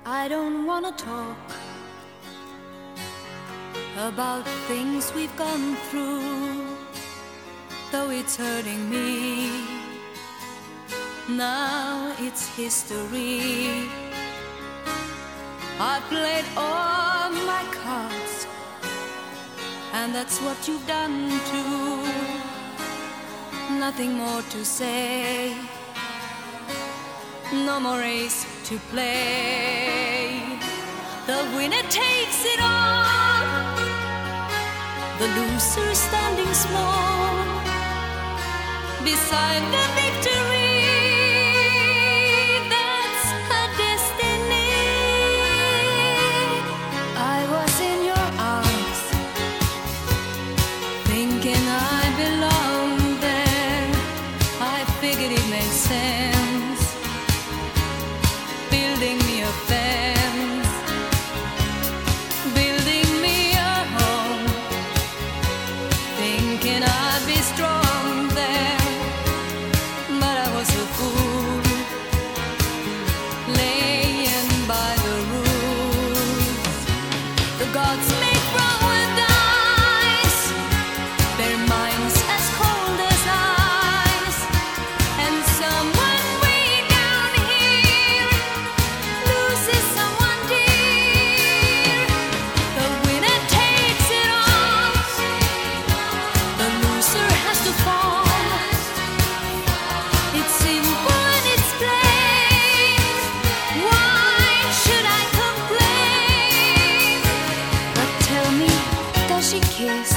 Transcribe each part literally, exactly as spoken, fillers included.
I don't wanna talk about things we've gone through, though it's hurting me. Now it's history. I played all my cards, and that's what you've done too. Nothing more to say, no more race to play. The winner takes it all, the loser standing small beside the victory. That's her destiny. I was in your arms, thinking I belonged there. I figured it made sense, building me a fence, building me a home, thinking I'd be strong there. But I was a fool, laying by the rules. The gods make wrong with ice, their minds as cold as ice, and someone way down here loses someone dear. The winner takes it all, the loser has to fall. It's simple and it's plain. Why should I complain? But tell me, does she kiss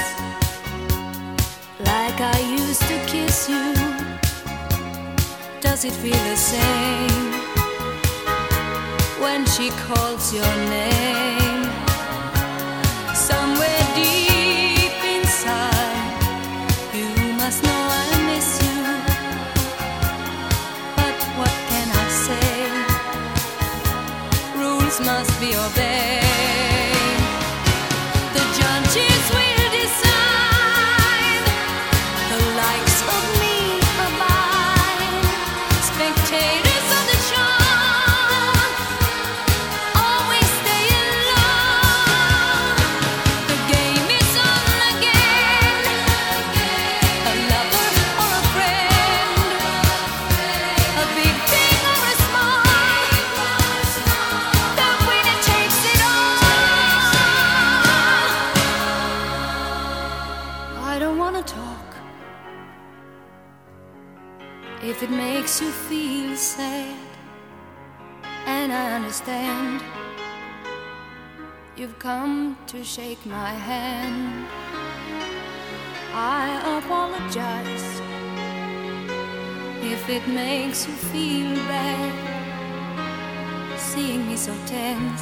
like I used to kiss you? Does it feel the same when she calls your name? Somewhere deep inside, you must know I miss you. But what can I say? Rules must be obeyed. The judges will decide, the likes of me abide. Spectators of the show always stay alone. The game is on again, a lover or a friend, a big thing or a small, the winner takes it all. I don't wanna talk if it makes you feel sad, and I understand. You've come to shake my hand. I apologize if it makes you feel bad, seeing me so tense,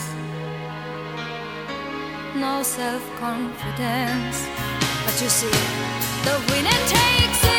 no self-confidence. But you see, the winner takes it